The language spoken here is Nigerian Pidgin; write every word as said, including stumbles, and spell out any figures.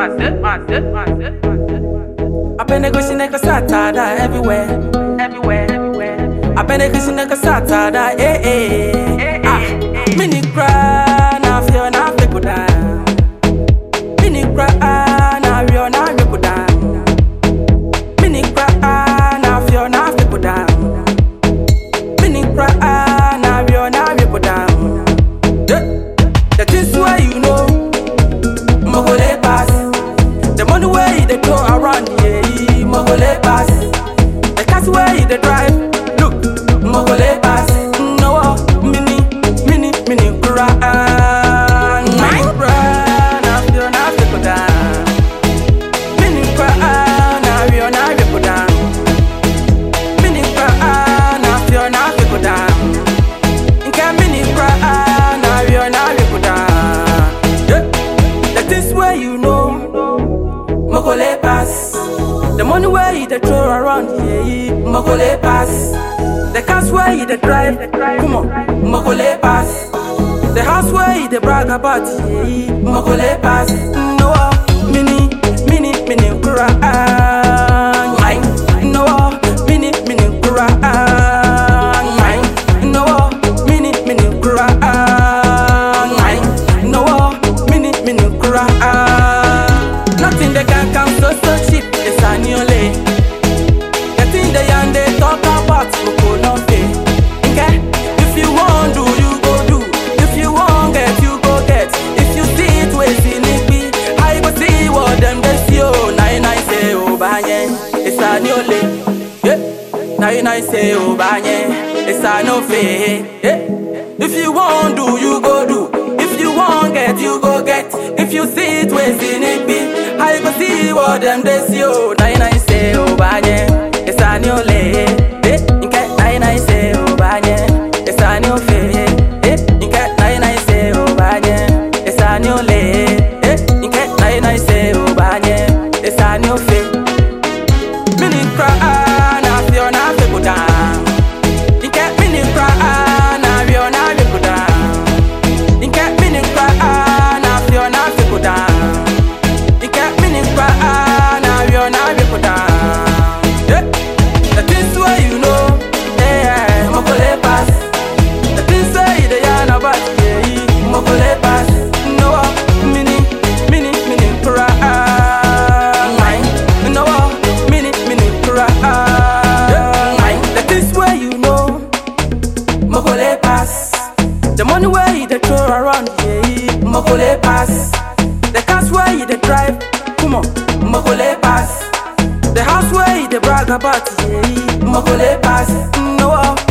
master, master, master, master. I been a gushing like a satada everywhere, Everywhere, everywhere. I been a gushing like a satada, eh eh. Eh, Ah, eh, eh. mini cry, na feel na feel good down. Mini cry, na feel na feel good down. Mini cry, na feel na feel good down. Mini cry, na feel na feel good down. The things where you know, mogole pass. The money where they go around, yeah, mogole pass. The cars where they drive, look, mogole pass. No, mini, mini, mini cry. Mini cry, na feel na feel good down. Mini cry, na feel na feel good down. Mini cry, na feel na feel good down. Inka mini cry, na feel na feel good down. The things where you know, mogole pass. The money where you dey throw around, yeah, mogole pass. The cars where you dey drive, come on, mogole pass. The house where you dey brag about, yeah, mogole pass. No, mini, mini, mini cry. No, mini, mini cry. No, mini, mini cry. No, mini, mini cry. Nothing they can come so so cheap. It's a new lay. The thing they and they talk about, Moko no pay. Okay? If you want do, you go do. If you want get, you go get. If you see it, we see it be. I go see what them they see. Oh, nine nine say oh banye. It's a new lay. Yeah. Nine nine say oh banye. It's a no pay. Yeah. If you want do, you go do. If you want get, you go get. If you see it, we see it be. I go see what them they see. Oh, nine nine say oh banye. It's a new lay. Eh, inke nine nine say oh banye. It's a new fe. Eh, inke nine nine say oh banye. It's a new lay. Eh, inke nine nine say oh banye. It's a new fe. Mini cry, na feel na feel good down. Inke mini cry, na feel na feel good down. Inke mini cry, na feel na feel good down. Inke mini cry, na feel na feel good down. Yeah. The things where you know, yeah, mogole pass. The things where you dey yarn about, yeah, mogole pass. No, mini, mini, mini cry. No, mini, mini cry. The things where you know, mogole pass. The money where you dey throw around, yeah, mogole pass. The cars where you dey drive, come on, mogole pass. The house where you dey brag about, yeah, mogole pass. No,